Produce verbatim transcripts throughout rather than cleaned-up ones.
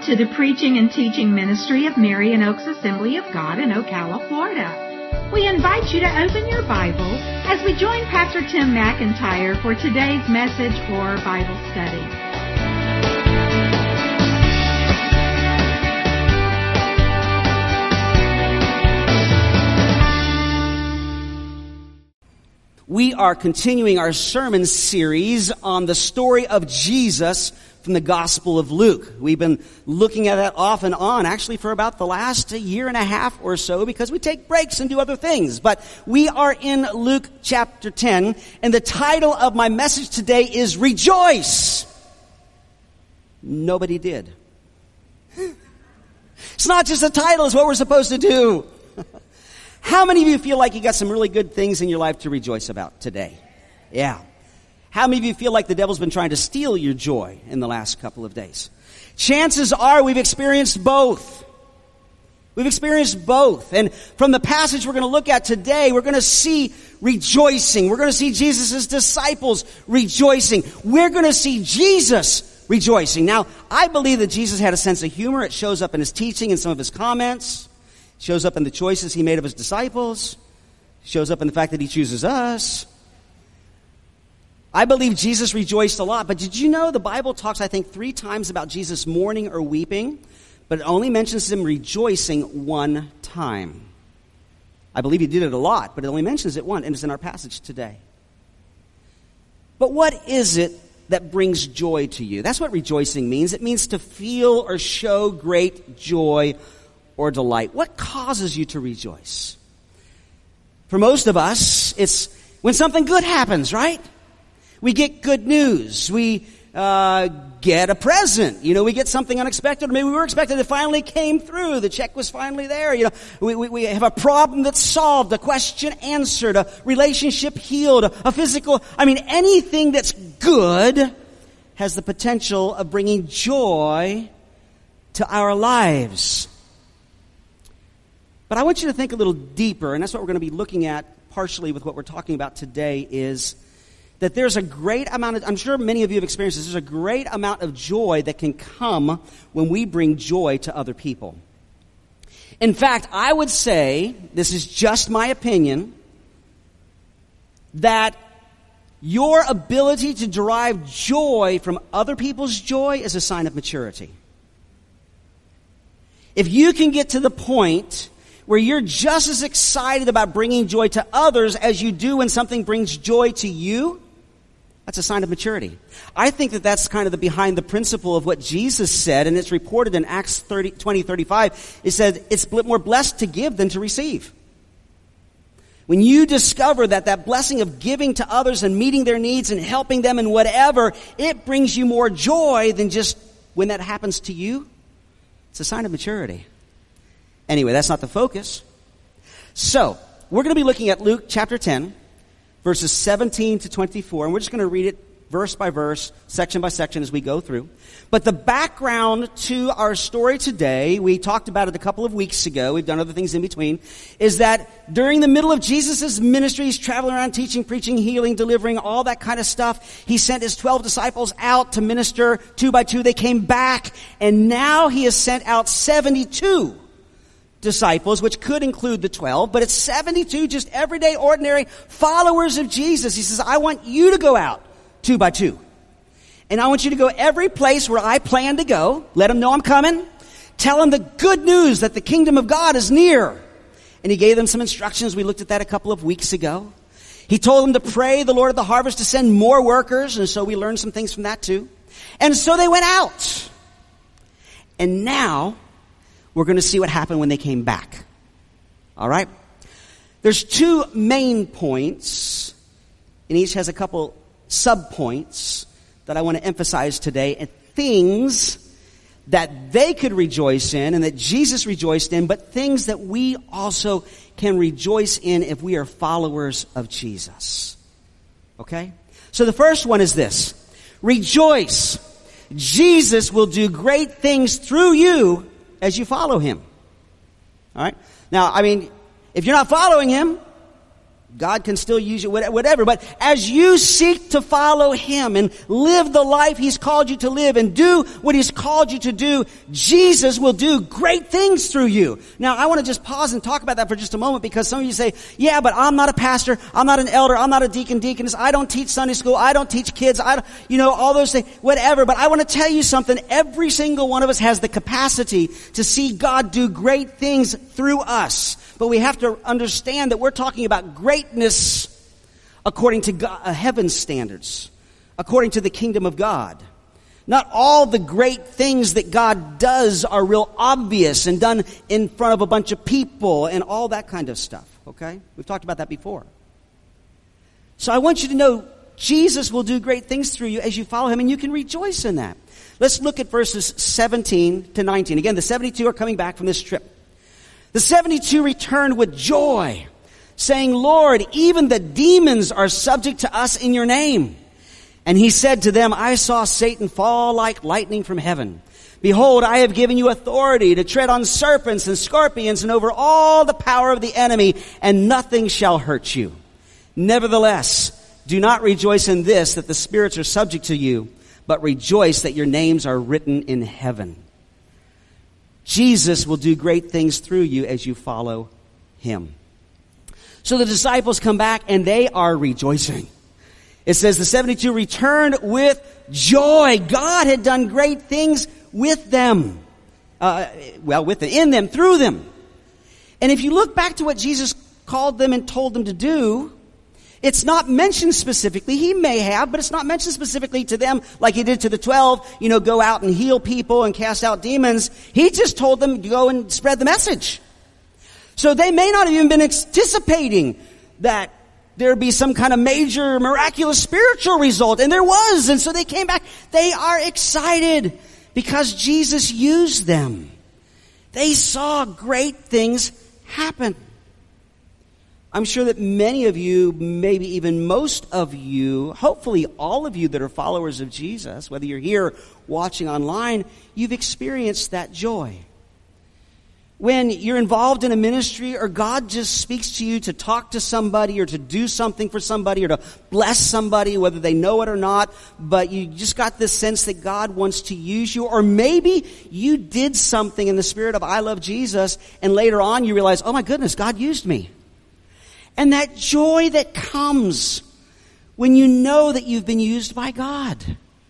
Welcome to the preaching and teaching ministry of Marion Oaks Assembly of God in Ocala, Florida. We invite you to open your Bible as we join Pastor Tim McIntyre for today's message or Bible study. We are continuing our sermon series on the story of Jesus from the Gospel of Luke. We've been looking at that off and on, actually for about the last year and a half or so, because we take breaks and do other things. But we are in Luke chapter ten, and the title of my message today is Rejoice. Nobody did. It's not just a title, it's what we're supposed to do. How many of you feel like you got some really good things in your life to rejoice about today? Yeah. How many of you feel like the devil's been trying to steal your joy in the last couple of days? Chances are we've experienced both. We've experienced both. And from the passage we're going to look at today, we're going to see rejoicing. We're going to see Jesus' disciples rejoicing. We're going to see Jesus rejoicing. Now, I believe that Jesus had a sense of humor. It shows up in his teaching and some of his comments. It shows up in the choices he made of his disciples. It shows up in the fact that he chooses us. I believe Jesus rejoiced a lot, but did you know the Bible talks, I think, three times about Jesus mourning or weeping, but it only mentions him rejoicing one time. I believe he did it a lot, but it only mentions it once, and it's in our passage today. But what is it that brings joy to you? That's what rejoicing means. It means to feel or show great joy or delight. What causes you to rejoice? For most of us, it's when something good happens, right? We get good news. We uh, get a present. You know, we get something unexpected. Maybe we were expecting it finally came through. The check was finally there. You know, we, we, we have a problem that's solved, a question answered, a relationship healed, a, a physical. I mean, anything that's good has the potential of bringing joy to our lives. But I want you to think a little deeper, and that's what we're going to be looking at partially with what we're talking about today is that there's a great amount of, I'm sure many of you have experienced this, there's a great amount of joy that can come when we bring joy to other people. In fact, I would say, this is just my opinion, that your ability to derive joy from other people's joy is a sign of maturity. If you can get to the point where you're just as excited about bringing joy to others as you do when something brings joy to you, that's a sign of maturity. I think that that's kind of the behind the principle of what Jesus said, and it's reported in Acts thirty, twenty thirty-five. It said, it's more blessed to give than to receive. When you discover that that blessing of giving to others and meeting their needs and helping them in whatever, it brings you more joy than just when that happens to you. It's a sign of maturity. Anyway, that's not the focus. So, we're going to be looking at Luke chapter ten, verses seventeen to twenty-four, and we're just going to read it verse by verse, section by section as we go through. But the background to our story today, we talked about it a couple of weeks ago, we've done other things in between, is that during the middle of Jesus' ministry, he's traveling around teaching, preaching, healing, delivering, all that kind of stuff. He sent his twelve disciples out to minister two by two. They came back, and now he has sent out seventy-two disciples, which could include the twelve, but it's seventy-two just everyday, ordinary followers of Jesus. He says, I want you to go out two by two. And I want you to go every place where I plan to go. Let them know I'm coming. Tell them the good news that the kingdom of God is near. And he gave them some instructions. We looked at that a couple of weeks ago. He told them to pray the Lord of the harvest to send more workers. And so we learned some things from that too. And so they went out. And now we're going to see what happened when they came back. All right? There's two main points, and each has a couple sub-points that I want to emphasize today, and things that they could rejoice in and that Jesus rejoiced in, but things that we also can rejoice in if we are followers of Jesus. Okay? So the first one is this. Rejoice. Jesus will do great things through you as you follow him. All right? Now, I mean, if you're not following him, God can still use you, whatever. But as you seek to follow Him and live the life He's called you to live and do what He's called you to do, Jesus will do great things through you. Now, I want to just pause and talk about that for just a moment, because some of you say, yeah, but I'm not a pastor. I'm not an elder. I'm not a deacon, deaconess. I don't teach Sunday school. I don't teach kids. I don't, you know, all those things, whatever. But I want to tell you something. Every single one of us has the capacity to see God do great things through us. But we have to understand that we're talking about greatness according to God, uh, heaven's standards, according to the kingdom of God. Not all the great things that God does are real obvious and done in front of a bunch of people and all that kind of stuff, okay? We've talked about that before. So I want you to know Jesus will do great things through you as you follow Him, and you can rejoice in that. Let's look at verses seventeen to nineteen. Again, the seventy-two are coming back from this trip. The seventy-two returned with joy, saying, Lord, even the demons are subject to us in your name. And He said to them, I saw Satan fall like lightning from heaven. Behold, I have given you authority to tread on serpents and scorpions and over all the power of the enemy, and nothing shall hurt you. Nevertheless, do not rejoice in this, that the spirits are subject to you, but rejoice that your names are written in heaven. Jesus will do great things through you as you follow Him. So the disciples come back and they are rejoicing. It says the seventy-two returned with joy. God had done great things with them. Uh, well, with them, in them, through them. And if you look back to what Jesus called them and told them to do, it's not mentioned specifically. He may have, but it's not mentioned specifically to them like He did to the twelve, you know, go out and heal people and cast out demons. He just told them to go and spread the message. So they may not have even been anticipating that there'd be some kind of major miraculous spiritual result. And there was. And so they came back. They are excited because Jesus used them. They saw great things happen. I'm sure that many of you, maybe even most of you, hopefully all of you that are followers of Jesus, whether you're here watching online, you've experienced that joy. When you're involved in a ministry or God just speaks to you to talk to somebody or to do something for somebody or to bless somebody, whether they know it or not, but you just got this sense that God wants to use you, or maybe you did something in the spirit of I love Jesus and later on you realize, oh my goodness, God used me. And that joy that comes when you know that you've been used by God.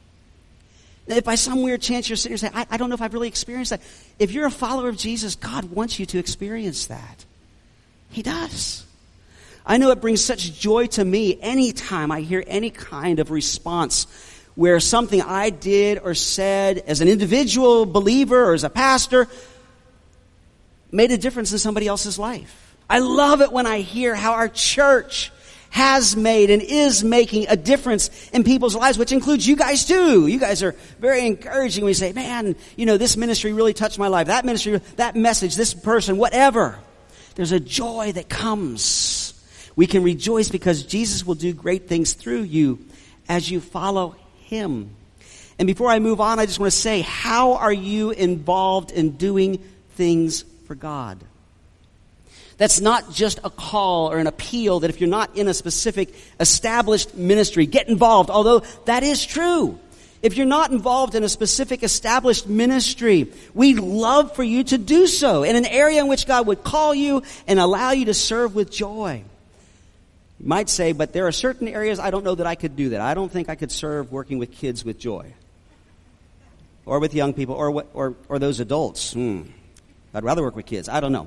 If by some weird chance you're sitting here saying, I, I don't know if I've really experienced that. If you're a follower of Jesus, God wants you to experience that. He does. I know it brings such joy to me anytime I hear any kind of response where something I did or said as an individual believer or as a pastor made a difference in somebody else's life. I love it when I hear how our church has made and is making a difference in people's lives, which includes you guys too. You guys are very encouraging when you say, man, you know, this ministry really touched my life. That ministry, that message, this person, whatever. There's a joy that comes. We can rejoice because Jesus will do great things through you as you follow Him. And before I move on, I just want to say, how are you involved in doing things for God? That's not just a call or an appeal that if you're not in a specific established ministry, get involved, although that is true. If you're not involved in a specific established ministry, we'd love for you to do so in an area in which God would call you and allow you to serve with joy. You might say, but there are certain areas I don't know that I could do that. I don't think I could serve working with kids with joy. Or with young people, or or, or those adults. Hmm. I'd rather work with kids. I don't know.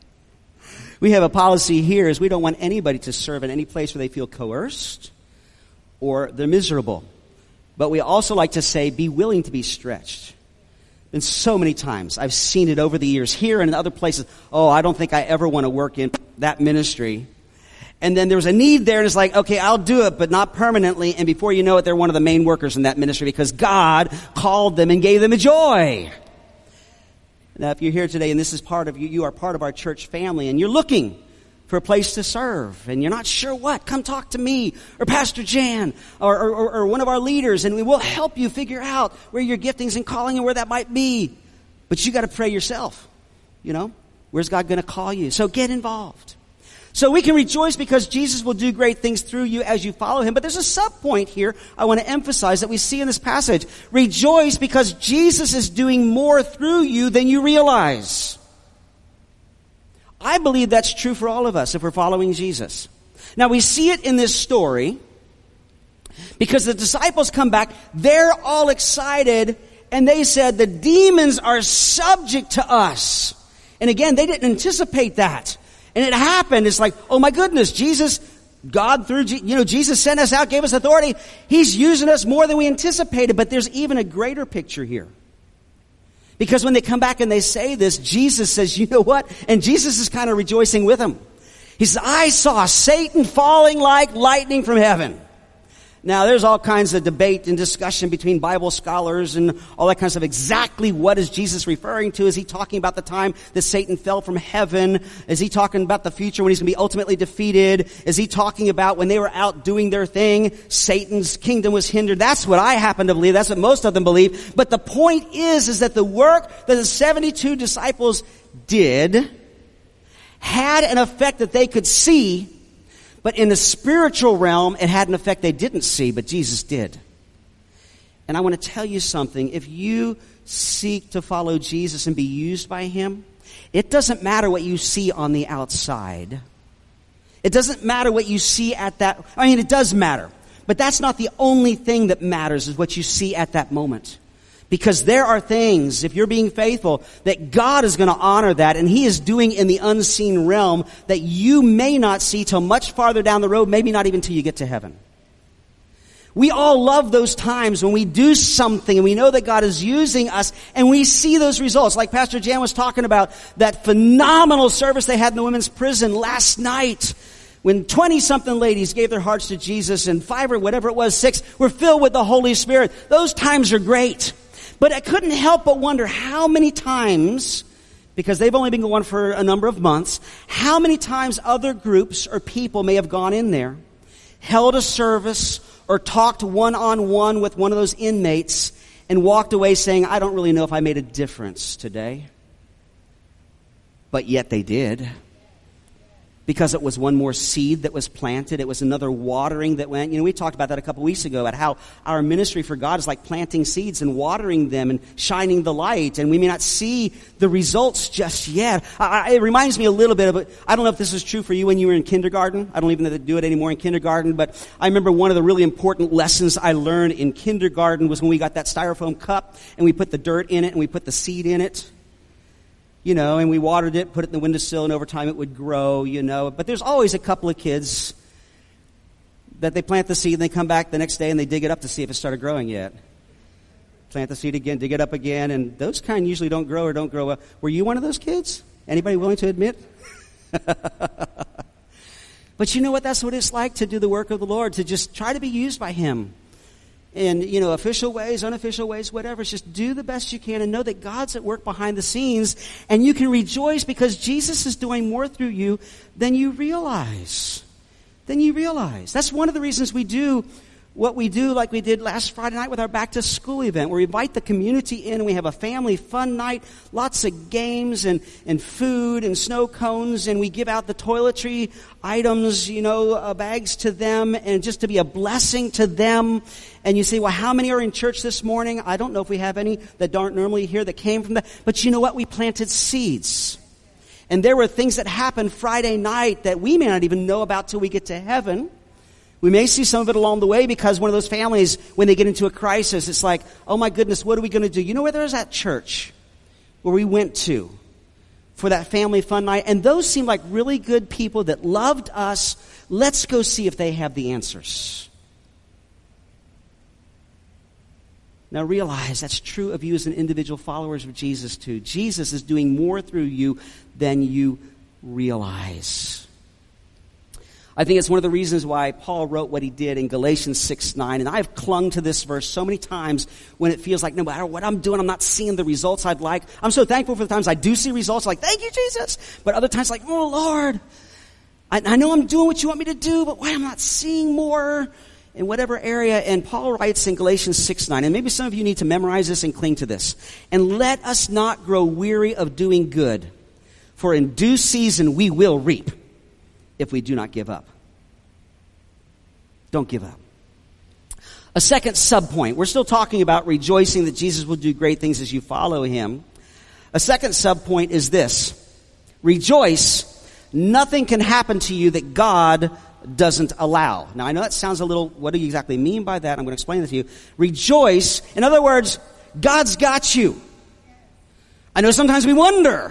We have a policy here is we don't want anybody to serve in any place where they feel coerced or they're miserable. But we also like to say, be willing to be stretched. And so many times I've seen it over the years here and in other places. Oh, I don't think I ever want to work in that ministry. And then there's a need there and it's like, okay, I'll do it, but not permanently. And before you know it, they're one of the main workers in that ministry because God called them and gave them a joy. Now, if you're here today and this is part of you, you are part of our church family and you're looking for a place to serve and you're not sure what, come talk to me or Pastor Jan or, or, or one of our leaders and we will help you figure out where your giftings and calling and where that might be. But you got to pray yourself. You know, where's God going to call you? So get involved. So we can rejoice because Jesus will do great things through you as you follow him. But there's a sub-point here I want to emphasize that we see in this passage. Rejoice because Jesus is doing more through you than you realize. I believe that's true for all of us if we're following Jesus. Now we see it in this story because the disciples come back, they're all excited, and they said, the demons are subject to us. And again, they didn't anticipate that. And it happened. It's like, oh my goodness, Jesus, God through, you know, Jesus sent us out, gave us authority. He's using us more than we anticipated. But there's even a greater picture here. Because when they come back and they say this, Jesus says, you know what? And Jesus is kind of rejoicing with them. He says, I saw Satan falling like lightning from heaven. Now, there's all kinds of debate and discussion between Bible scholars and all that kind of stuff. Exactly what is Jesus referring to? Is he talking about the time that Satan fell from heaven? Is he talking about the future when he's going to be ultimately defeated? Is he talking about when they were out doing their thing, Satan's kingdom was hindered? That's what I happen to believe. That's what most of them believe. But the point is, is that the work that the seventy-two disciples did had an effect that they could see. But in the spiritual realm, it had an effect they didn't see, but Jesus did. And I want to tell you something. If you seek to follow Jesus and be used by him, it doesn't matter what you see on the outside. It doesn't matter what you see at that. I mean, it does matter. But that's not the only thing that matters, is what you see at that moment. Because there are things, if you're being faithful, that God is going to honor that, and he is doing in the unseen realm that you may not see till much farther down the road, maybe not even till you get to heaven. We all love those times when we do something and we know that God is using us and we see those results. Like Pastor Jan was talking about that phenomenal service they had in the women's prison last night, when twenty-something ladies gave their hearts to Jesus and five or whatever it was, six, were filled with the Holy Spirit. Those times are great. But I couldn't help but wonder how many times, because they've only been going for a number of months, how many times other groups or people may have gone in there, held a service, or talked one-on-one with one of those inmates, and walked away saying, I don't really know if I made a difference today. But yet they did. Because it was one more seed that was planted. It was another watering that went. You know, we talked about that a couple weeks ago, about how our ministry for God is like planting seeds and watering them and shining the light. And we may not see the results just yet. I, it reminds me a little bit of it. I don't know if this is true for you when you were in kindergarten. I don't even know if they do it anymore in kindergarten. But I remember one of the really important lessons I learned in kindergarten was when we got that styrofoam cup and we put the dirt in it and we put the seed in it. You know, and we watered it, put it in the windowsill, and over time it would grow, you know. But there's always a couple of kids that they plant the seed, and they come back the next day, and they dig it up to see if it started growing yet. Plant the seed again, dig it up again, and those kind usually don't grow or don't grow well. Were you one of those kids? Anybody willing to admit? But you know what? That's what it's like to do the work of the Lord, to just try to be used by him. In, you know, official ways, unofficial ways, whatever. It's just do the best you can and know that God's at work behind the scenes, and you can rejoice because Jesus is doing more through you than you realize. Than you realize. That's one of the reasons we do what we do, like we did last Friday night with our back to school event, where we invite the community in and we have a family fun night, lots of games and, and food and snow cones, and we give out the toiletry items, you know, uh, bags to them, and just to be a blessing to them. And you say, well, how many are in church this morning? I don't know if we have any that aren't normally here that came from that. But you know what? We planted seeds. And there were things that happened Friday night that we may not even know about till we get to heaven. We may see some of it along the way because one of those families, when they get into a crisis, it's like, oh my goodness, what are we going to do? You know where there's that church where we went to for that family fun night? And those seemed like really good people that loved us. Let's go see if they have the answers. Now realize that's true of you as an individual followers of Jesus too. Jesus is doing more through you than you realize. I think it's one of the reasons why Paul wrote what he did in Galatians six nine. And I've clung to this verse so many times when it feels like no matter what I'm doing, I'm not seeing the results I'd like. I'm so thankful for the times I do see results, like, thank you, Jesus. But other times like, oh, Lord, I, I know I'm doing what you want me to do, but why am I not seeing more in whatever area? And Paul writes in Galatians six nine, and maybe some of you need to memorize this and cling to this. And let us not grow weary of doing good, for in due season we will reap if we do not give up. Don't give up. A second sub-point. We're still talking about rejoicing that Jesus will do great things as you follow him. A second sub-point is this. Rejoice. Nothing can happen to you that God doesn't allow. Now, I know that sounds a little, what do you exactly mean by that? I'm going to explain it to you. Rejoice. In other words, God's got you. I know sometimes we wonder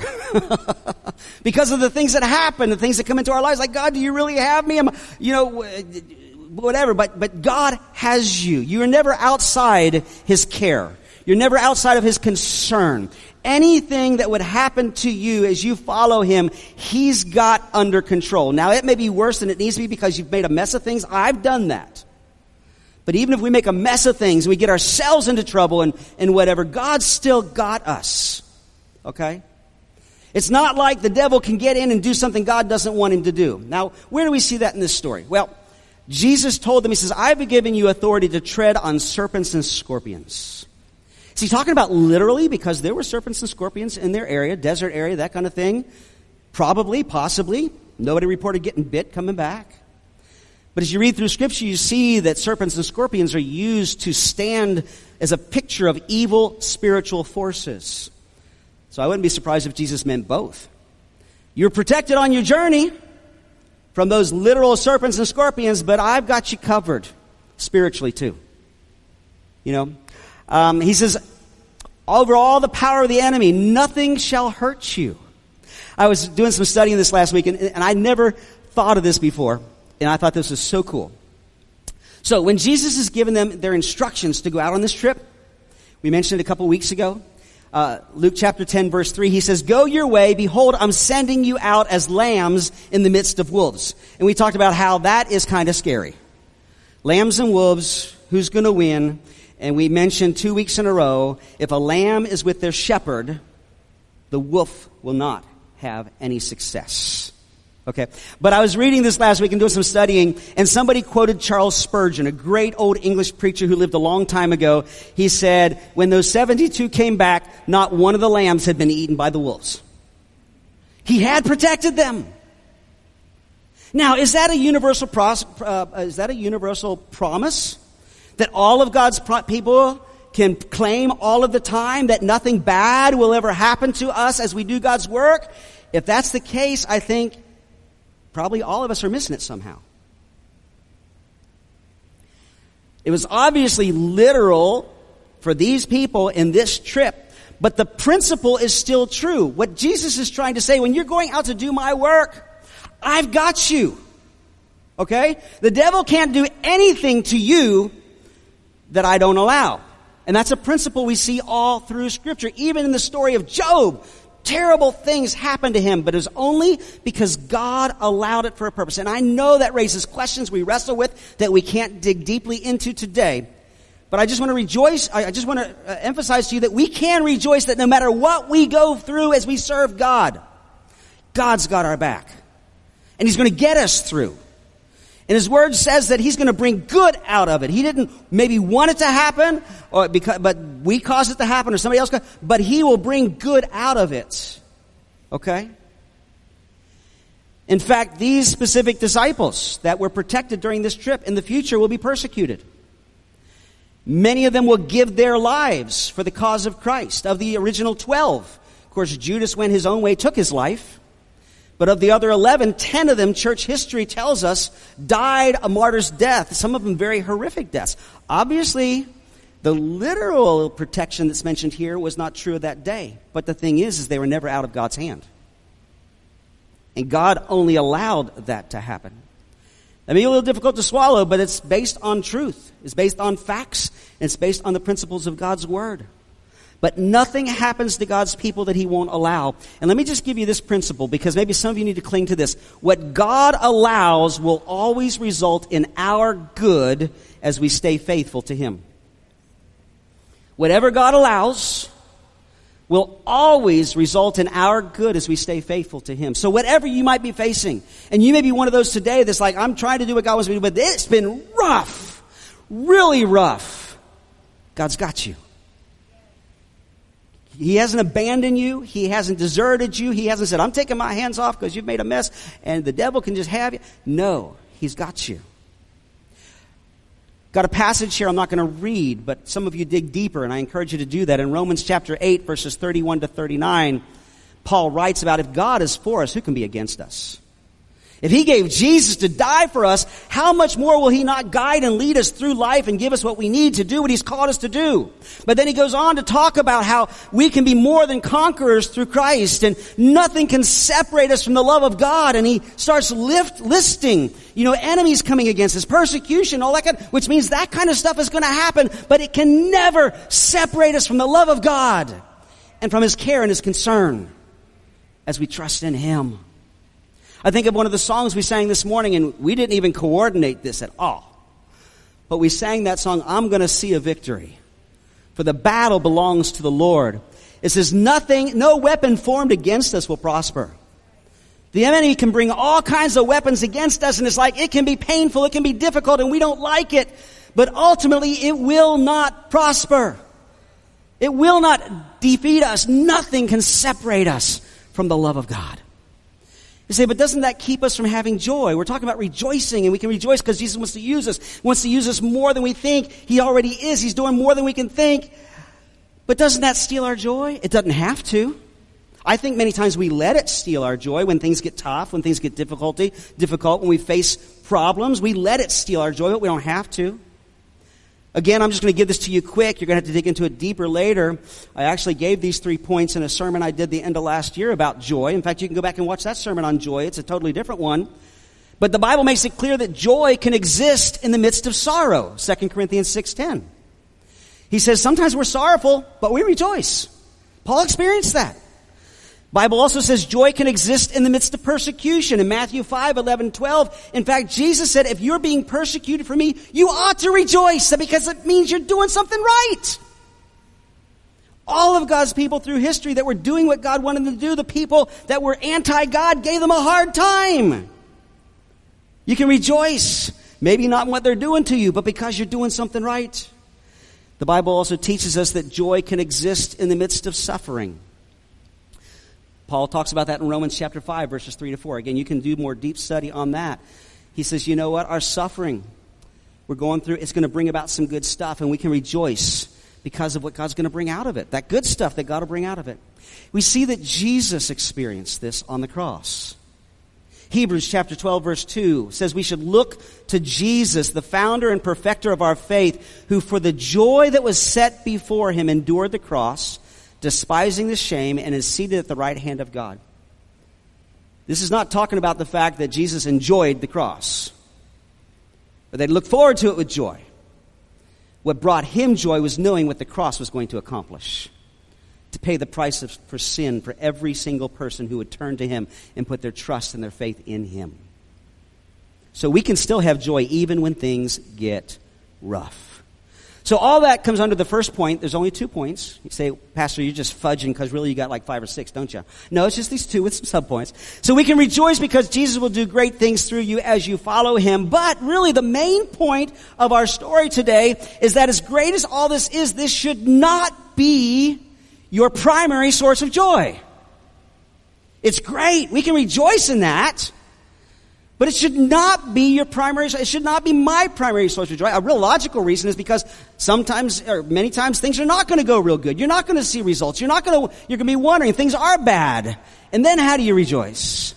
because of the things that happen, the things that come into our lives. Like, God, do you really have me? I'm, you know, whatever. But, but God has you. You are never outside his care. You're never outside of his concern. Anything that would happen to you as you follow him, he's got under control. Now, it may be worse than it needs to be because you've made a mess of things. I've done that. But even if we make a mess of things, we get ourselves into trouble and, and whatever, God's still got us. Okay? It's not like the devil can get in and do something God doesn't want him to do. Now, where do we see that in this story? Well, Jesus told them, he says, I've been giving you authority to tread on serpents and scorpions. Is he talking about literally? Because there were serpents and scorpions in their area, desert area, that kind of thing. Probably, possibly. Nobody reported getting bit coming back. But as you read through Scripture, you see that serpents and scorpions are used to stand as a picture of evil spiritual forces. So I wouldn't be surprised if Jesus meant both. You're protected on your journey from those literal serpents and scorpions, but I've got you covered spiritually too. You know? Um, he says, over all the power of the enemy, nothing shall hurt you. I was doing some studying this last week, and, and I never thought of this before, and I thought this was so cool. So when Jesus is giving them their instructions to go out on this trip, we mentioned it a couple weeks ago, uh, Luke chapter ten, verse three, he says, go your way, behold, I'm sending you out as lambs in the midst of wolves. And we talked about how that is kind of scary. Lambs and wolves, who's going to win? And we mentioned two weeks in a row, if a lamb is with their shepherd, the wolf will not have any success. Okay. But I was reading this last week and doing some studying, and somebody quoted Charles Spurgeon, a great old English preacher who lived a long time ago. He said, when those seventy-two came back, not one of the lambs had been eaten by the wolves. He had protected them. Now, is that a universal pros- uh, is that a universal promise? That all of God's pro- people can claim all of the time that nothing bad will ever happen to us as we do God's work? If that's the case, I think probably all of us are missing it somehow. It was obviously literal for these people in this trip, but the principle is still true. What Jesus is trying to say, when you're going out to do my work, I've got you. Okay? The devil can't do anything to you that I don't allow. And that's a principle we see all through Scripture. Even in the story of Job, terrible things happened to him, but it was only because God allowed it for a purpose. And I know that raises questions we wrestle with that we can't dig deeply into today. But I just want to rejoice, I just want to emphasize to you that we can rejoice that no matter what we go through as we serve God, God's got our back. And He's going to get us through. And His Word says that He's going to bring good out of it. He didn't maybe want it to happen, or because, but we caused it to happen, or somebody else caused, but He will bring good out of it. Okay? In fact, these specific disciples that were protected during this trip in the future will be persecuted. Many of them will give their lives for the cause of Christ. Of the original twelve, of course, Judas went his own way, took his life. But of the other eleven, ten of them, church history tells us, died a martyr's death. Some of them very horrific deaths. Obviously, the literal protection that's mentioned here was not true of that day. But the thing is, is they were never out of God's hand. And God only allowed that to happen. That may be a little difficult to swallow, but it's based on truth. It's based on facts. And it's based on the principles of God's Word. But nothing happens to God's people that He won't allow. And let me just give you this principle, because maybe some of you need to cling to this. What God allows will always result in our good as we stay faithful to Him. Whatever God allows will always result in our good as we stay faithful to Him. So whatever you might be facing, and you may be one of those today that's like, I'm trying to do what God wants me to do, but it's been rough, really rough. God's got you. He hasn't abandoned you. He hasn't deserted you. He hasn't said, I'm taking my hands off because you've made a mess and the devil can just have you. No, he's got you. Got a passage here I'm not going to read, but some of you dig deeper, and I encourage you to do that. In Romans chapter eight, verses thirty-one to thirty-nine, Paul writes about, if God is for us, who can be against us? If he gave Jesus to die for us, how much more will he not guide and lead us through life and give us what we need to do what he's called us to do? But then he goes on to talk about how we can be more than conquerors through Christ, and nothing can separate us from the love of God. And he starts lift, listing, you know, enemies coming against us, persecution, all that kind of, which means that kind of stuff is going to happen, but it can never separate us from the love of God and from his care and his concern as we trust in him. I think of one of the songs we sang this morning, and we didn't even coordinate this at all. But we sang that song, I'm going to see a victory, for the battle belongs to the Lord. It says, nothing, no weapon formed against us will prosper. The enemy can bring all kinds of weapons against us, and it's like, it can be painful, it can be difficult, and we don't like it. But ultimately, it will not prosper. It will not defeat us. Nothing can separate us from the love of God. You say, but doesn't that keep us from having joy? We're talking about rejoicing, and we can rejoice because Jesus wants to use us. He wants to use us more than we think. He already is. He's doing more than we can think. But doesn't that steal our joy? It doesn't have to. I think many times we let it steal our joy when things get tough, when things get difficulty, difficult, when we face problems. We let it steal our joy, but we don't have to. Again, I'm just going to give this to you quick. You're going to have to dig into it deeper later. I actually gave these three points in a sermon I did the end of last year about joy. In fact, you can go back and watch that sermon on joy. It's a totally different one. But the Bible makes it clear that joy can exist in the midst of sorrow. Second Corinthians six ten. He says, sometimes we're sorrowful, but we rejoice. Paul experienced that. Bible also says joy can exist in the midst of persecution. In Matthew five, eleven, twelve, in fact, Jesus said, if you're being persecuted for me, you ought to rejoice because it means you're doing something right. All of God's people through history that were doing what God wanted them to do, the people that were anti-God gave them a hard time. You can rejoice, maybe not in what they're doing to you, but because you're doing something right. The Bible also teaches us that joy can exist in the midst of suffering. Paul talks about that in Romans chapter five, verses three to four. Again, you can do more deep study on that. He says, you know what? Our suffering we're going through, it's going to bring about some good stuff, and we can rejoice because of what God's going to bring out of it. That good stuff that God will bring out of it. We see that Jesus experienced this on the cross. Hebrews chapter twelve, verse two says we should look to Jesus, the founder and perfecter of our faith, who for the joy that was set before him endured the cross, despising the shame, and is seated at the right hand of God. This is not talking about the fact that Jesus enjoyed the cross, but they looked forward to it with joy. What brought him joy was knowing what the cross was going to accomplish, to pay the price of, for sin for every single person who would turn to him and put their trust and their faith in him. So we can still have joy even when things get rough. So all that comes under the first point. There's only two points. You say, Pastor, you're just fudging because really you got like five or six, don't you? No, it's just these two with some subpoints. So we can rejoice because Jesus will do great things through you as you follow him. But really the main point of our story today is that as great as all this is, this should not be your primary source of joy. It's great. We can rejoice in that. But it should not be your primary, it should not be my primary source of joy. A real logical reason is because sometimes, or many times, things are not going to go real good. You're not going to see results. You're not going to, you're going to be wondering, things are bad. And then how do you rejoice?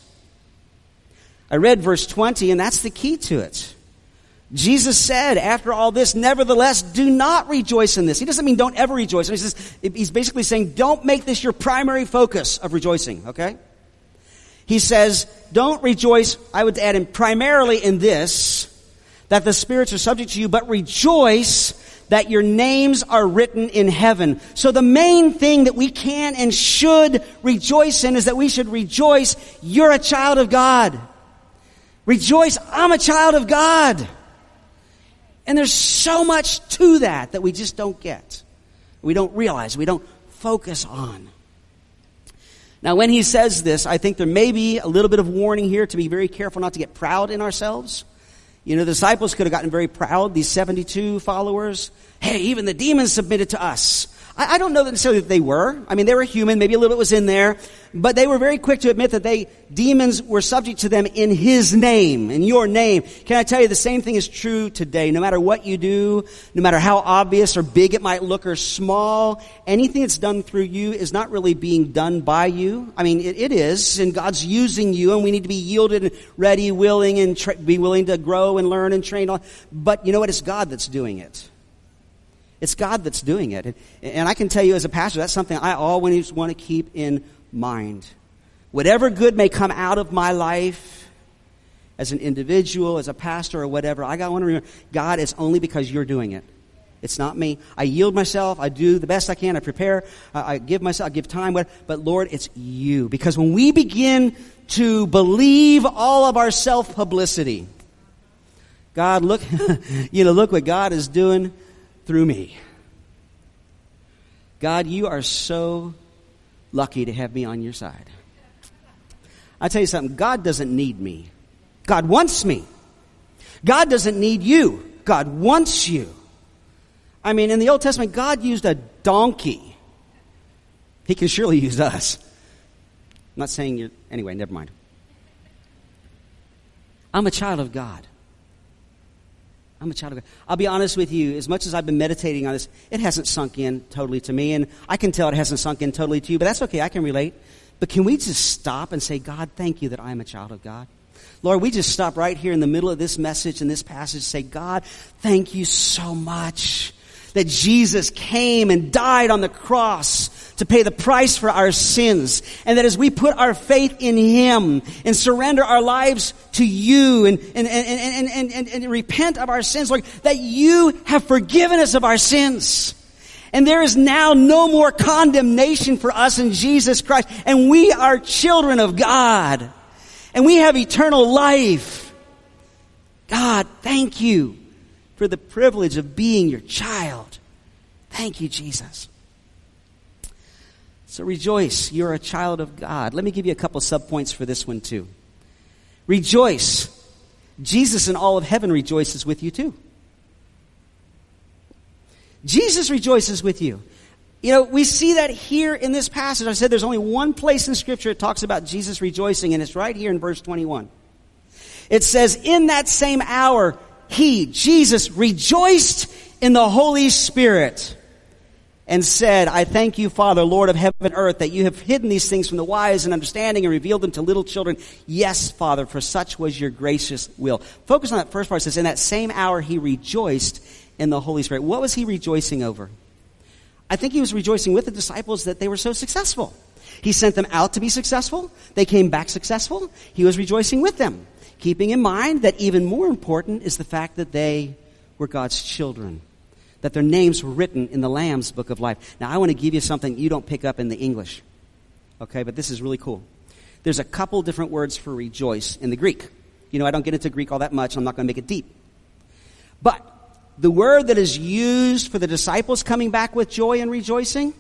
I read verse twenty, and that's the key to it. Jesus said, after all this, nevertheless, do not rejoice in this. He doesn't mean don't ever rejoice. He says, he's basically saying, don't make this your primary focus of rejoicing, okay? He says, don't rejoice, I would add in primarily in this, that the spirits are subject to you, but rejoice that your names are written in heaven. So the main thing that we can and should rejoice in is that we should rejoice, you're a child of God. Rejoice, I'm a child of God. And there's so much to that that we just don't get. We don't realize, we don't focus on. Now, when he says this, I think there may be a little bit of warning here to be very careful not to get proud in ourselves. You know, the disciples could have gotten very proud, these seventy-two followers. Hey, even the demons submitted to us. I, I don't know that necessarily that they were. I mean, they were human. Maybe a little bit was in there. But they were very quick to admit that they demons were subject to them in his name, in your name. Can I tell you, the same thing is true today. No matter what you do, no matter how obvious or big it might look or small, anything that's done through you is not really being done by you. I mean, it, it is, and God's using you, and we need to be yielded and ready, willing, and tra- be willing to grow and learn and train on. But you know what? It's God that's doing it. It's God that's doing it. And, and I can tell you as a pastor, that's something I always want to keep in mind. Whatever good may come out of my life as an individual, as a pastor, or whatever, I got to remember, God, it's only because you're doing it. It's not me. I yield myself. I do the best I can. I prepare. I, I give myself. I give time. But Lord, it's you. Because when we begin to believe all of our self-publicity, God, look, you know, look what God is doing through me. God, you are so lucky to have me on your side. I tell you something, God doesn't need me. God wants me. God doesn't need you. God wants you. I mean, in the Old Testament, God used a donkey. He can surely use us. I'm not saying you, anyway, never mind. I'm a child of God. I'm a child of God. I'll be honest with you, as much as I've been meditating on this, it hasn't sunk in totally to me, and I can tell it hasn't sunk in totally to you, but that's okay, I can relate. But can we just stop and say, God, thank you that I'm a child of God? Lord, we just stop right here in the middle of this message and this passage and say, God, thank you so much that Jesus came and died on the cross to pay the price for our sins. And that as we put our faith in Him and surrender our lives to you and, and, and, and, and, and, and repent of our sins, Lord, that you have forgiven us of our sins. And there is now no more condemnation for us in Jesus Christ. And we are children of God. And we have eternal life. God, thank you for the privilege of being your child. Thank you, Jesus. So rejoice, you're a child of God. Let me give you a couple subpoints for this one too. Rejoice. Jesus and all of heaven rejoices with you too. Jesus rejoices with you. You know, we see that here in this passage. I said there's only one place in Scripture that talks about Jesus rejoicing, and it's right here in verse twenty-one. It says, in that same hour, He, Jesus, rejoiced in the Holy Spirit and said, I thank you, Father, Lord of heaven and earth, that you have hidden these things from the wise and understanding and revealed them to little children. Yes, Father, for such was your gracious will. Focus on that first part. It says, in that same hour, He rejoiced in the Holy Spirit. What was He rejoicing over? I think He was rejoicing with the disciples that they were so successful. He sent them out to be successful. They came back successful. He was rejoicing with them, keeping in mind that even more important is the fact that they were God's children, that their names were written in the Lamb's book of life. Now, I want to give you something you don't pick up in the English, okay, but this is really cool. There's a couple different words for rejoice in the Greek. You know, I don't get into Greek all that much. I'm not going to make it deep. But the word that is used for the disciples coming back with joy and rejoicing,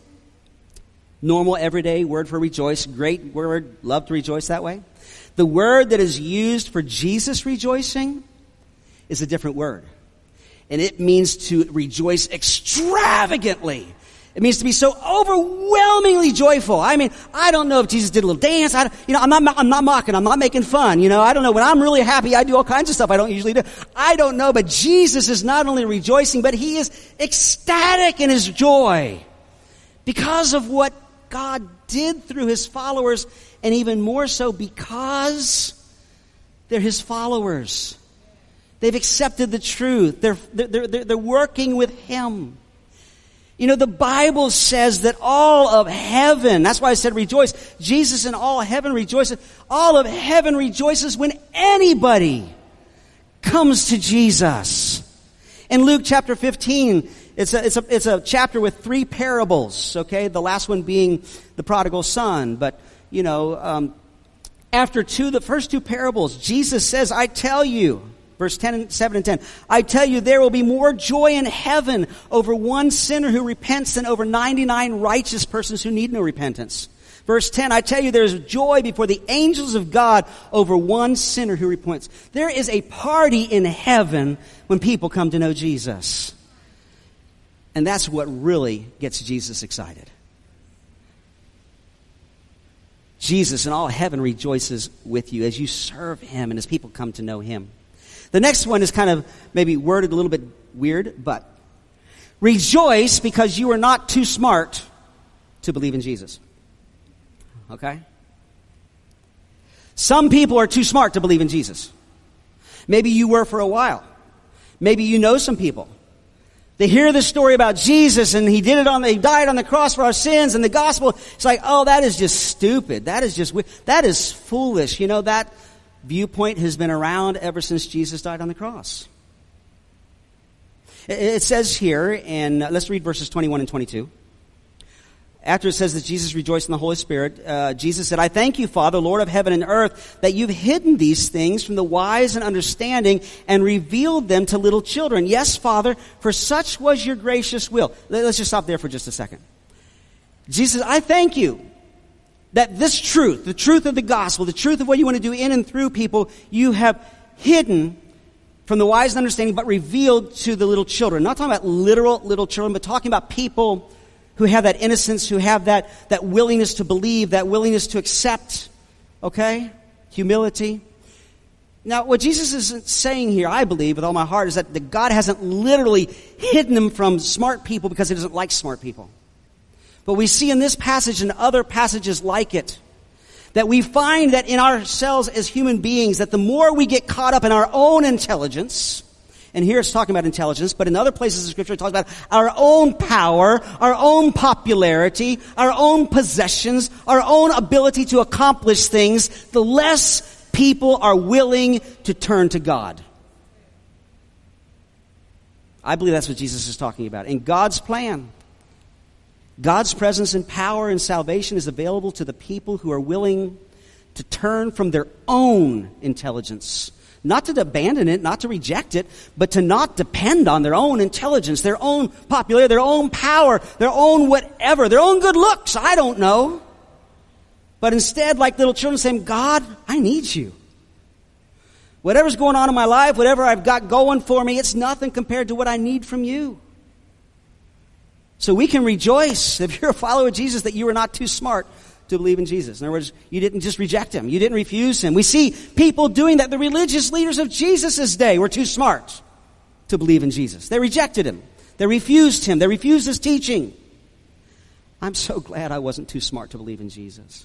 normal, everyday word for rejoice, great word, love to rejoice that way. The word that is used for Jesus rejoicing is a different word. And it means to rejoice extravagantly. It means to be so overwhelmingly joyful. I mean, I don't know if Jesus did a little dance. I, you know, I'm not, I'm not mocking. I'm not making fun. You know, I don't know. When I'm really happy, I do all kinds of stuff I don't usually do. I don't know. But Jesus is not only rejoicing, but He is ecstatic in His joy because of what God did through His followers, and even more so because they're His followers. They've accepted the truth. They're, they're, they're, they're working with Him. You know, the Bible says that all of heaven, that's why I said rejoice. Jesus and all heaven rejoices. All of heaven rejoices when anybody comes to Jesus. In Luke chapter fifteen, it's a, it's a, it's a chapter with three parables, okay? The last one being the prodigal son. But, you know, um, after two, the first two parables, Jesus says, I tell you, verse ten and seven and ten. I tell you, there will be more joy in heaven over one sinner who repents than over ninety-nine righteous persons who need no repentance. Verse ten, I tell you, there is joy before the angels of God over one sinner who repents. There is a party in heaven when people come to know Jesus. And that's what really gets Jesus excited. Jesus and all heaven rejoices with you as you serve him and as people come to know him. The next one is kind of maybe worded a little bit weird, but rejoice because you are not too smart to believe in Jesus. Okay? Some people are too smart to believe in Jesus. Maybe you were for a while. Maybe you know some people. They hear this story about Jesus and he did it on, he died on the cross for our sins and the gospel. It's like, oh, that is just stupid. That is just, that is foolish. You know, that viewpoint has been around ever since Jesus died on the cross. It says here, and let's read verses twenty-one and twenty-two. After it says that Jesus rejoiced in the Holy Spirit, uh, Jesus said, I thank you, Father, Lord of heaven and earth, that you've hidden these things from the wise and understanding and revealed them to little children. Yes, Father, for such was your gracious will. Let's just stop there for just a second. Jesus, I thank you that this truth, the truth of the gospel, the truth of what you want to do in and through people, you have hidden from the wise and understanding, but revealed to the little children. Not talking about literal little children, but talking about people who have that innocence, who have that, that willingness to believe, that willingness to accept, okay? Humility. Now, what Jesus is saying here, I believe, with all my heart, is that the God hasn't literally hidden them from smart people because he doesn't like smart people. But we see in this passage and other passages like it, that we find that in ourselves as human beings, that the more we get caught up in our own intelligence, and here it's talking about intelligence, but in other places in Scripture it talks about our own power, our own popularity, our own possessions, our own ability to accomplish things, the less people are willing to turn to God. I believe that's what Jesus is talking about. In God's plan, God's presence and power and salvation is available to the people who are willing to turn from their own intelligence. Not to abandon it, not to reject it, but to not depend on their own intelligence, their own popularity, their own power, their own whatever, their own good looks, I don't know. But instead, like little children, saying, God, I need you. Whatever's going on in my life, whatever I've got going for me, it's nothing compared to what I need from you. So we can rejoice, if you're a follower of Jesus, that you are not too smart to believe in Jesus. In other words, you didn't just reject him. You didn't refuse him. We see people doing that. The religious leaders of Jesus' day were too smart to believe in Jesus. They rejected him. They refused him. They refused his teaching. I'm so glad I wasn't too smart to believe in Jesus.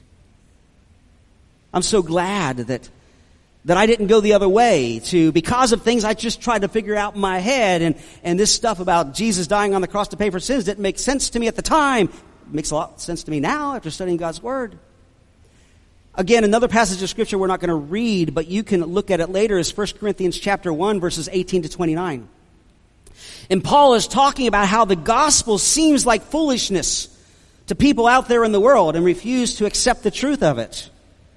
I'm so glad that that I didn't go the other way to, because of things I just tried to figure out in my head, and, and this stuff about Jesus dying on the cross to pay for sins didn't make sense to me at the time. It makes a lot of sense to me now after studying God's Word. Again, another passage of Scripture we're not going to read, but you can look at it later, is First Corinthians chapter one, verses eighteen to twenty-nine. And Paul is talking about how the gospel seems like foolishness to people out there in the world and refuse to accept the truth of it.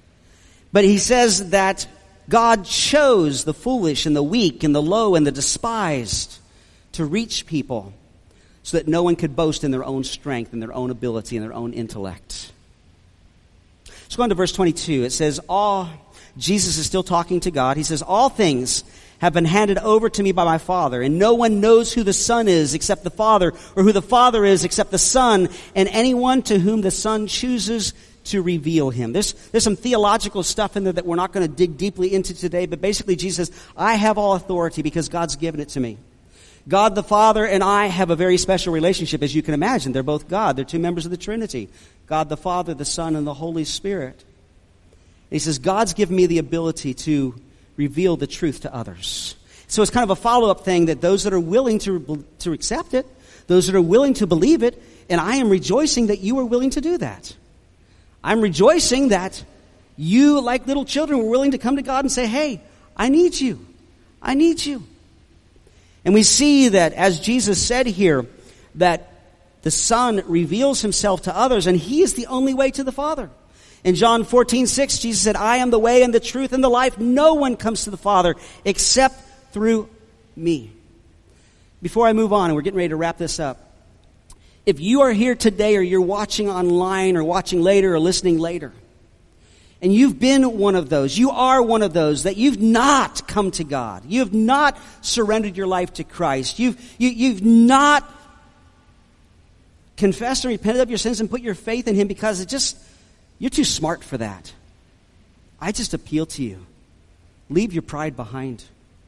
But he says that God chose the foolish and the weak and the low and the despised to reach people so that no one could boast in their own strength and their own ability and their own intellect. Let's go on to verse twenty-two. It says, all, Jesus is still talking to God. He says, all things have been handed over to me by my Father, and no one knows who the Son is except the Father, or who the Father is except the Son, and anyone to whom the Son chooses to reveal him. There's, there's some theological stuff in there that we're not going to dig deeply into today, but basically Jesus says, I have all authority because God's given it to me. God the Father and I have a very special relationship, as you can imagine. They're both God. They're two members of the Trinity. God the Father, the Son, and the Holy Spirit. And he says, God's given me the ability to reveal the truth to others. So it's kind of a follow-up thing that those that are willing to, to accept it, those that are willing to believe it, and I am rejoicing that you are willing to do that. I'm rejoicing that you, like little children, were willing to come to God and say, hey, I need you. I need you. And we see that, as Jesus said here, that the Son reveals himself to others, and he is the only way to the Father. In John fourteen six, Jesus said, I am the way and the truth and the life. No one comes to the Father except through me. Before I move on, and we're getting ready to wrap this up, if you are here today, or you're watching online, or watching later, or listening later, and you've been one of those, you are one of those, that you've not come to God, you have not surrendered your life to Christ, you've, you, you've not confessed and repented of your sins and put your faith in him, because it just, you're too smart for that. I just appeal to you. Leave your pride behind.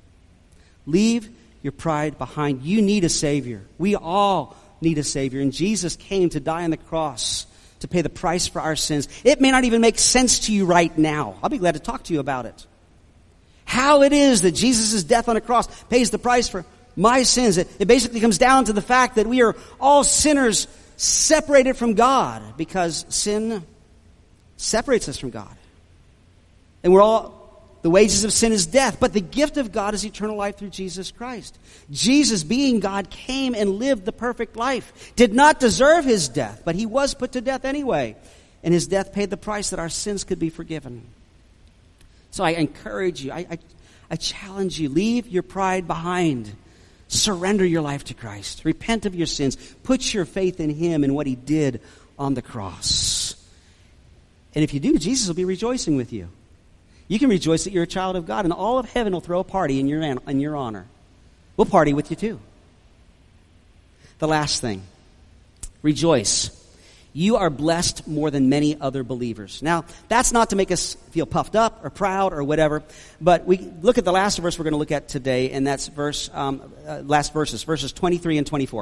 Leave your pride behind. You need a Savior. We all need a Savior. And Jesus came to die on the cross to pay the price for our sins. It may not even make sense to you right now. I'll be glad to talk to you about it. How it is that Jesus' death on a cross pays the price for my sins. It, it basically comes down to the fact that we are all sinners separated from God, because sin separates us from God. And we're all, the wages of sin is death, but the gift of God is eternal life through Jesus Christ. Jesus, being God, came and lived the perfect life. Did not deserve his death, but he was put to death anyway. And his death paid the price that our sins could be forgiven. So I encourage you, I, I, I challenge you, leave your pride behind. Surrender your life to Christ. Repent of your sins. Put your faith in him and what he did on the cross. And if you do, Jesus will be rejoicing with you. You can rejoice that you're a child of God, and all of heaven will throw a party in your, in your honor. We'll party with you too. The last thing, rejoice. You are blessed more than many other believers. Now, that's not to make us feel puffed up or proud or whatever, but we look at the last verse we're going to look at today, and that's verse um, uh, last verses, verses twenty-three and twenty-four.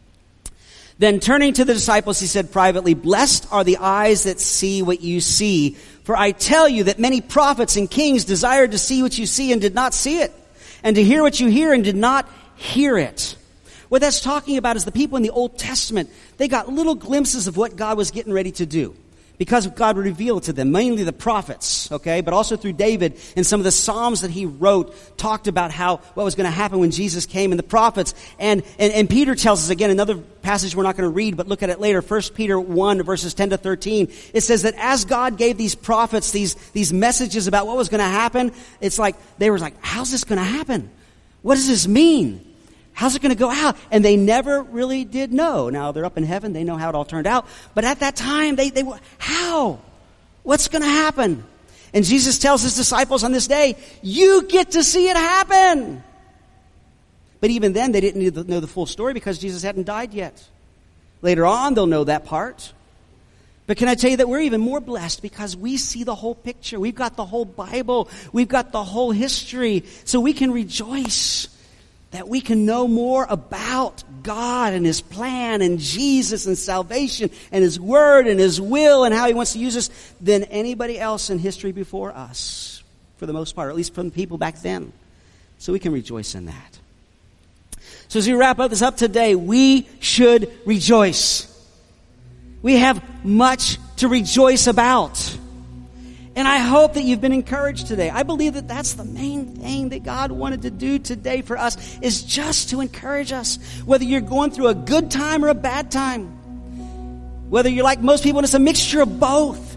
Then turning to the disciples, he said privately, "Blessed are the eyes that see what you see. For I tell you that many prophets and kings desired to see what you see and did not see it, and to hear what you hear and did not hear it." What that's talking about is the people in the Old Testament, they got little glimpses of what God was getting ready to do, because God would reveal it to them, mainly the prophets, okay, but also through David and some of the Psalms that he wrote talked about how what was going to happen when Jesus came, and the prophets. And, and, and Peter tells us, again, another passage we're not going to read, but look at it later, First Peter one, verses ten to thirteen. It says that as God gave these prophets these, these messages about what was going to happen, it's like, they were like, how's this going to happen? What does this mean? How's it going to go out? And they never really did know. Now, they're up in heaven. They know how it all turned out. But at that time, they, they were, how? What's going to happen? And Jesus tells his disciples on this day, you get to see it happen. But even then, they didn't know the full story because Jesus hadn't died yet. Later on, they'll know that part. But can I tell you that we're even more blessed because we see the whole picture. We've got the whole Bible. We've got the whole history. So we can rejoice that we can know more about God and his plan and Jesus and salvation and his word and his will and how he wants to use us than anybody else in history before us, for the most part, or at least from people back then. So we can rejoice in that. So as we wrap up this up today, we should rejoice. We have much to rejoice about. And I hope that you've been encouraged today. I believe that that's the main thing that God wanted to do today for us, is just to encourage us. Whether you're going through a good time or a bad time. Whether you're like most people and it's a mixture of both.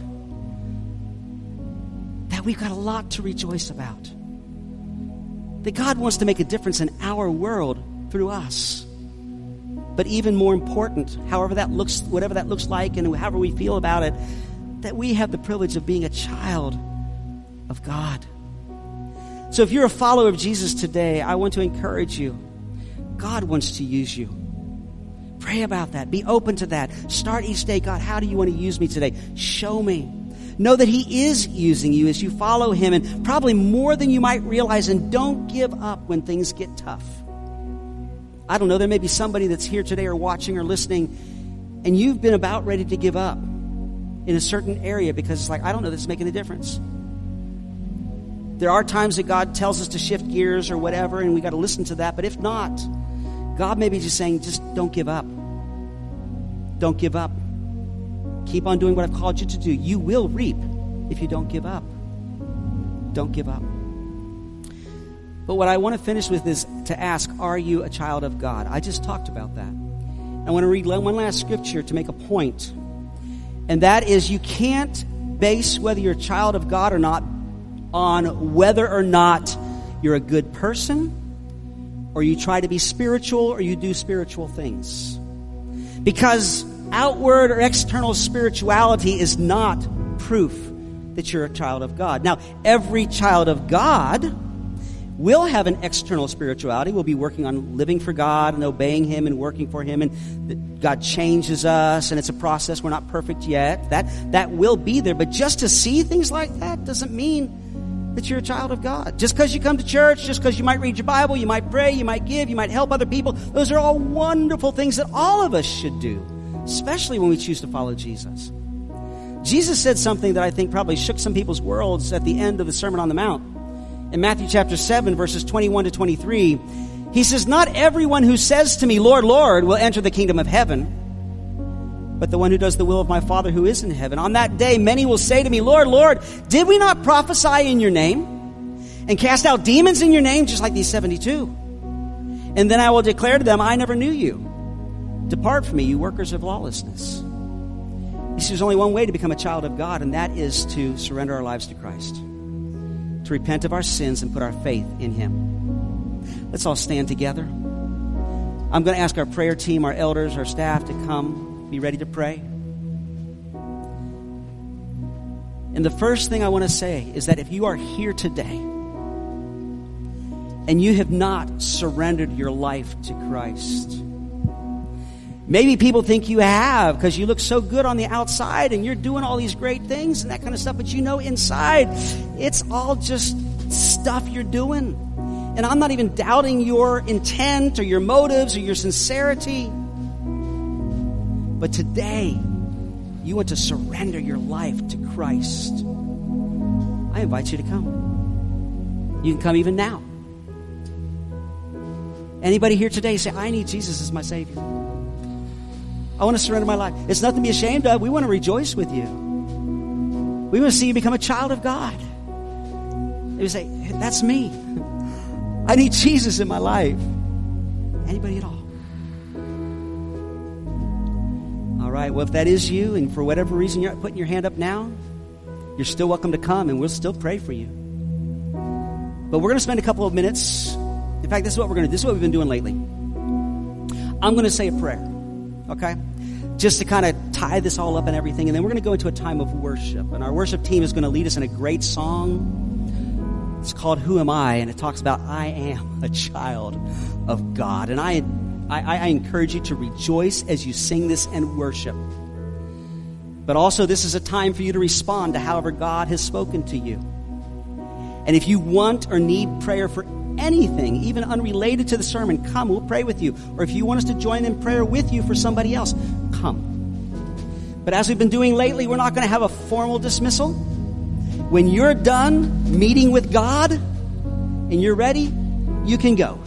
That we've got a lot to rejoice about. That God wants to make a difference in our world through us. But even more important, however that looks, whatever that looks like and however we feel about it, that we have the privilege of being a child of God. So if you're a follower of Jesus today, I want to encourage you. God wants to use you. Pray about that. Be open to that. Start each day. God, how do you want to use me today? Show me. Know that he is using you as you follow him, and probably more than you might realize, and don't give up when things get tough. I don't know, there may be somebody that's here today or watching or listening, and you've been about ready to give up in a certain area because it's like, I don't know, this is making a difference. There are times that God tells us to shift gears or whatever, and we got to listen to that. But if not, God may be just saying, just don't give up. Don't give up. Keep on doing what I've called you to do. You will reap if you don't give up. Don't give up. But what I want to finish with is to ask, are you a child of God? I just talked about that. I want to read one last scripture to make a point. And that is, you can't base whether you're a child of God or not on whether or not you're a good person, or you try to be spiritual, or you do spiritual things. Because outward or external spirituality is not proof that you're a child of God. Now, every child of God will have an external spirituality. We'll be working on living for God and obeying Him and working for Him, and God changes us, and it's a process. We're not perfect yet. That that will be there. But just to see things like that doesn't mean that you're a child of God. Just because you come to church, just because you might read your Bible, you might pray, you might give, you might help other people, those are all wonderful things that all of us should do, especially when we choose to follow Jesus. Jesus said something that I think probably shook some people's worlds at the end of the Sermon on the Mount. In Matthew chapter seven, verses twenty-one to twenty-three, He says, "Not everyone who says to me, 'Lord, Lord,' will enter the kingdom of heaven, but the one who does the will of my Father who is in heaven. On that day, many will say to me, 'Lord, Lord, did we not prophesy in your name and cast out demons in your name?' Just like these seventy-two. And then I will declare to them, 'I never knew you. Depart from me, you workers of lawlessness.'" You see, there's only one way to become a child of God, and that is to surrender our lives to Christ, to repent of our sins and put our faith in Him. Let's all stand together. I'm going to ask our prayer team, our elders, our staff to come, be ready to pray. And the first thing I want to say is that if you are here today and you have not surrendered your life to Christ, maybe people think you have because you look so good on the outside and you're doing all these great things and that kind of stuff, but you know inside it's all just stuff you're doing. And I'm not even doubting your intent or your motives or your sincerity. But today, you want to surrender your life to Christ. I invite you to come. You can come even now. Anybody here today say, "I need Jesus as my Savior. I want to surrender my life." It's nothing to be ashamed of. We want to rejoice with you. We want to see you become a child of God. You say, "That's me. I need Jesus in my life." Anybody at all? All right. Well, if that is you, and for whatever reason you're not putting your hand up now, you're still welcome to come, and we'll still pray for you. But we're going to spend a couple of minutes. In fact, this is what we're going to do. This is what we've been doing lately. I'm going to say a prayer. Okay? Just to kind of tie this all up and everything. And then we're going to go into a time of worship. And our worship team is going to lead us in a great song. It's called "Who Am I?" And it talks about I am a child of God. And I, I, I encourage you to rejoice as you sing this and worship. But also, this is a time for you to respond to however God has spoken to you. And if you want or need prayer for anything, even unrelated to the sermon, come, we'll pray with you. Or if you want us to join in prayer with you for somebody else, come. But as we've been doing lately, we're not going to have a formal dismissal. When you're done meeting with God and you're ready, you can go.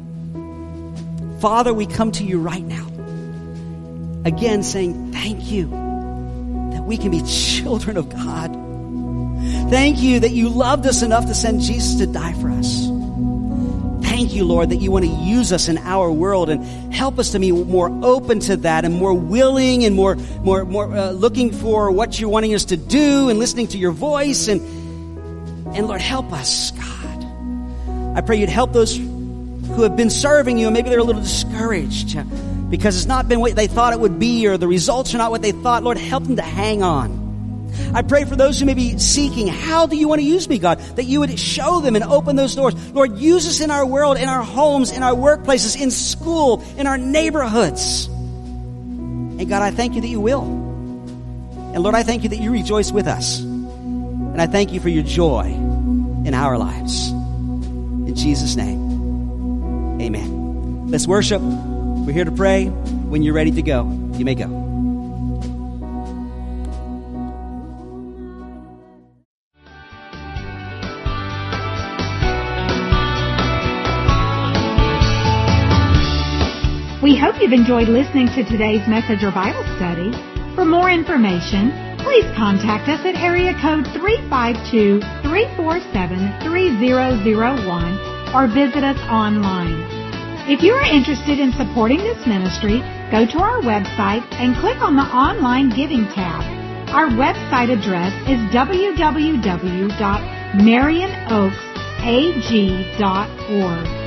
Father, we come to you right now, again saying thank you that we can be children of God. Thank you that you loved us enough to send Jesus to die for us. Thank you, Lord, that you want to use us in our world and help us to be more open to that and more willing and more, more, more uh, looking for what you're wanting us to do and listening to your voice. And, and Lord, help us, God. I pray you'd help those who have been serving you and maybe they're a little discouraged because it's not been what they thought it would be or the results are not what they thought. Lord, help them to hang on. I pray for those who may be seeking, how do you want to use me, God? That you would show them and open those doors. Lord, use us in our world, in our homes, in our workplaces, in school, in our neighborhoods. And God, I thank you that you will. And Lord, I thank you that you rejoice with us. And I thank you for your joy in our lives. In Jesus' name, amen. Let's worship. We're here to pray. When you're ready to go, you may go. We hope you've enjoyed listening to today's message or Bible study. For more information, please contact us at area code three five two, three four seven, three zero zero one or visit us online. If you are interested in supporting this ministry, go to our website and click on the Online Giving tab. Our website address is w w w dot marion oaks a g dot org.